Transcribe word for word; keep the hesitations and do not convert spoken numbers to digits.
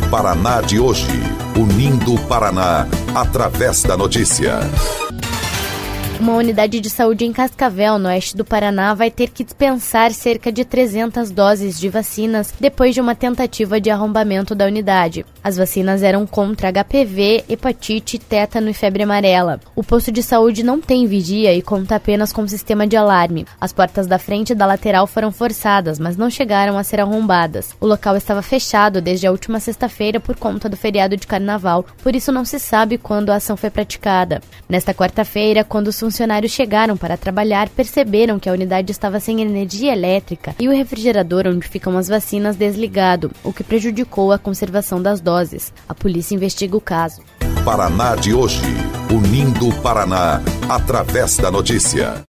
Paraná de hoje, unindo o Paraná através da notícia. Uma unidade de saúde em Cascavel, no oeste do Paraná, vai ter que dispensar cerca de trezentas doses de vacinas depois de uma tentativa de arrombamento da unidade. As vacinas eram contra H P V, hepatite, tétano e febre amarela. O posto de saúde não tem vigia e conta apenas com sistema de alarme. As portas da frente e da lateral foram forçadas, mas não chegaram a ser arrombadas. O local estava fechado desde a última sexta-feira por conta do feriado de carnaval, por isso não se sabe quando a ação foi praticada. Nesta quarta-feira, quando os funcionários chegaram para trabalhar, perceberam que a unidade estava sem energia elétrica e o refrigerador onde ficam as vacinas desligado, o que prejudicou a conservação das doses. A polícia investiga o caso. Paraná de hoje, unindo o Paraná através da notícia.